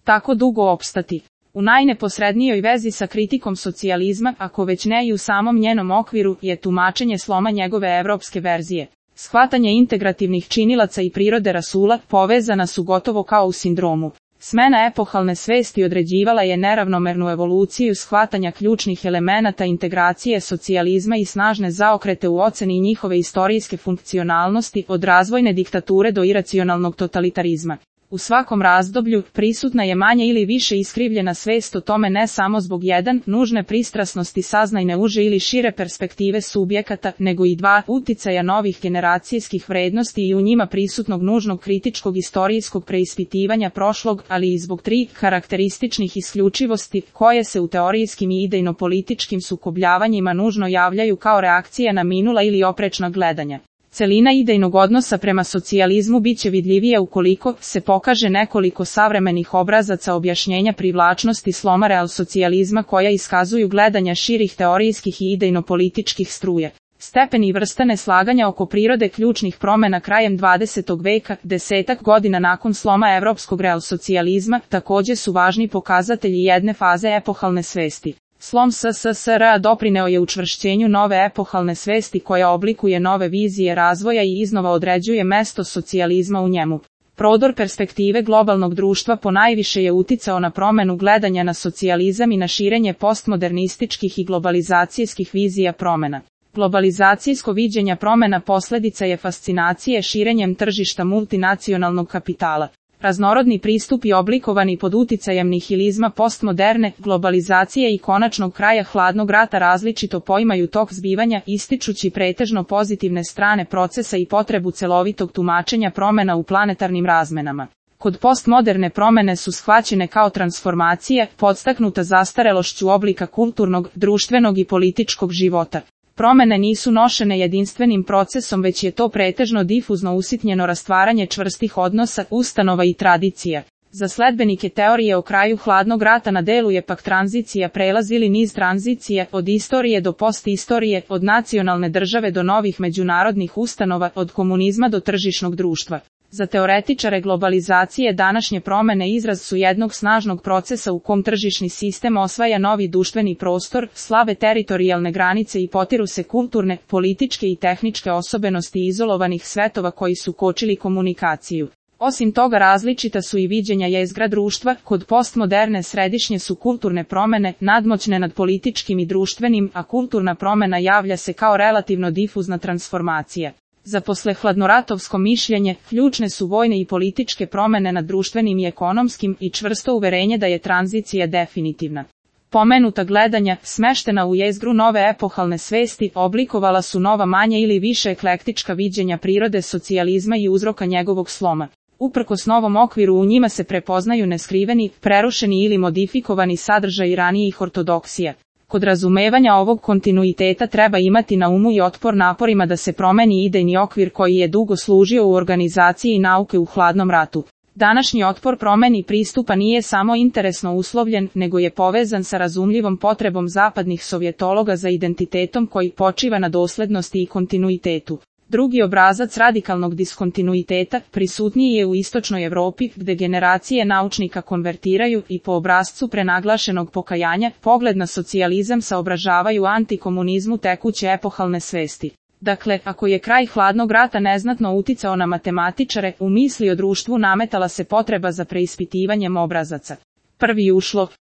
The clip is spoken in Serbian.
tako dugo opstati. U najneposrednijoj vezi sa kritikom socijalizma, ako već ne i u samom njenom okviru, je tumačenje sloma njegove evropske verzije. Shvatanje integrativnih činilaca i prirode rasula povezana su gotovo kao u sindromu. Smena epohalne svesti određivala je neravnomernu evoluciju shvatanja ključnih elemenata integracije socijalizma i snažne zaokrete u oceni njihove istorijske funkcionalnosti od razvojne diktature do iracionalnog totalitarizma. U svakom razdoblju prisutna je manje ili više iskrivljena svest o tome ne samo zbog nužne pristrasnosti saznajne uže ili šire perspektive subjekata, nego i uticaja novih generacijskih vrednosti i u njima prisutnog nužnog kritičkog istorijskog preispitivanja prošlog, ali i zbog karakterističnih isključivosti, koje se u teorijskim i idejno-političkim sukobljavanjima nužno javljaju kao reakcija na minula ili oprečna gledanja. Celina idejnog odnosa prema socijalizmu biće vidljivija ukoliko se pokaže nekoliko savremenih obrazaca objašnjenja privlačnosti sloma realsocijalizma koja iskazuju gledanja širih teorijskih i idejno-političkih struja. Stepen i vrsta neslaganja oko prirode ključnih promjena krajem 20. veka, 10 godina nakon sloma evropskog realsocijalizma, također su važni pokazatelji jedne faze epohalne svesti. Slom SSSR doprineo je učvršćenju nove epohalne svesti koja oblikuje nove vizije razvoja i iznova određuje mesto socijalizma u njemu. Prodor perspektive globalnog društva ponajviše je uticao na promjenu gledanja na socijalizam i na širenje postmodernističkih i globalizacijskih vizija promjena. Globalizacijsko viđenje promjena posljedica je fascinacije širenjem tržišta multinacionalnog kapitala. Raznorodni pristupi oblikovani pod uticajem nihilizma postmoderne, globalizacije i konačnog kraja hladnog rata različito poimaju tok zbivanja, ističući pretežno pozitivne strane procesa i potrebu celovitog tumačenja promjena u planetarnim razmenama. Kod postmoderne promjene su shvaćene kao transformacije, podstaknuta zastarelošću oblika kulturnog, društvenog i političkog života. Promjene nisu nošene jedinstvenim procesom, već je to pretežno difuzno usitnjeno rastvaranje čvrstih odnosa, ustanova i tradicija. Za sledbenike teorije o kraju hladnog rata na delu je pak tranzicija, prelaz ili niz tranzicija, od istorije do postistorije, od nacionalne države do novih međunarodnih ustanova, od komunizma do tržišnog društva. Za teoretičare globalizacije današnje promjene izraz su jednog snažnog procesa u kom tržišni sistem osvaja novi društveni prostor, slave teritorijalne granice i potiru se kulturne, političke i tehničke osobenosti izolovanih svetova koji su kočili komunikaciju. Osim toga različita su i viđenja jezgra društva, kod postmoderne središnje su kulturne promjene, nadmoćne nad političkim i društvenim, a kulturna promjena javlja se kao relativno difuzna transformacija. Za poslehladnoratovsko mišljenje, ključne su vojne i političke promjene nad društvenim i ekonomskim i čvrsto uverenje da je tranzicija definitivna. Pomenuta gledanja, smeštena u jezgru nove epohalne svesti, oblikovala su nova manje ili više eklektička viđenja prirode socijalizma i uzroka njegovog sloma. Uprkos novom okviru u njima se prepoznaju neskriveni, prerušeni ili modifikovani sadržaji ranijih ortodoksija. Kod razumevanja ovog kontinuiteta treba imati na umu i otpor naporima da se promeni idejni okvir koji je dugo služio u organizaciji nauke u hladnom ratu. Današnji otpor promeni pristupa nije samo interesno uslovljen, nego je povezan sa razumljivom potrebom zapadnih sovjetologa za identitetom koji počiva na doslednosti i kontinuitetu. Drugi obrazac radikalnog diskontinuiteta prisutniji je u istočnoj Europi, gde generacije naučnika konvertiraju i po obrascu prenaglašenog pokajanja, pogled na socijalizam saobražavaju antikomunizmu tekuće epohalne svesti. Dakle, ako je kraj hladnog rata neznatno uticao na matematičare, u misli o društvu nametala se potreba za preispitivanjem obrazaca. Prvi uslov,